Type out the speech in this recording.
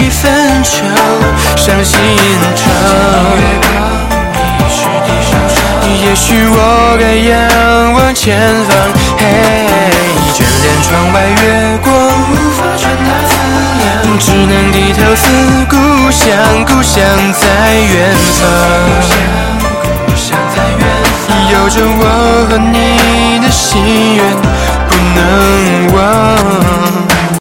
几分愁，伤心愁。也许我该仰望前方，嘿，眷恋窗外月光，无法传达思量，只能低头思故乡，故乡在远方。有着我和你的心愿，不能忘。